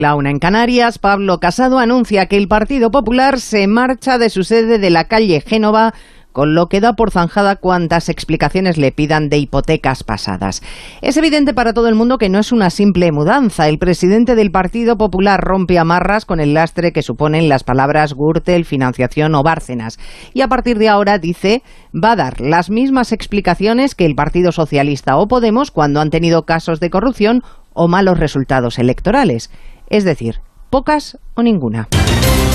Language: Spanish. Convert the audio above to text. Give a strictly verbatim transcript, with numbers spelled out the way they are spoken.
La una en Canarias, Pablo Casado anuncia que el Partido Popular se marcha de su sede de la calle Génova, con lo que da por zanjada cuantas explicaciones le pidan de hipotecas pasadas. Es evidente para todo el mundo que no es una simple mudanza. El presidente del Partido Popular rompe amarras con el lastre que suponen las palabras Gürtel, financiación o Bárcenas. Y a partir de ahora, dice, va a dar las mismas explicaciones que el Partido Socialista o Podemos cuando han tenido casos de corrupción o malos resultados electorales. Es decir, pocas o ninguna.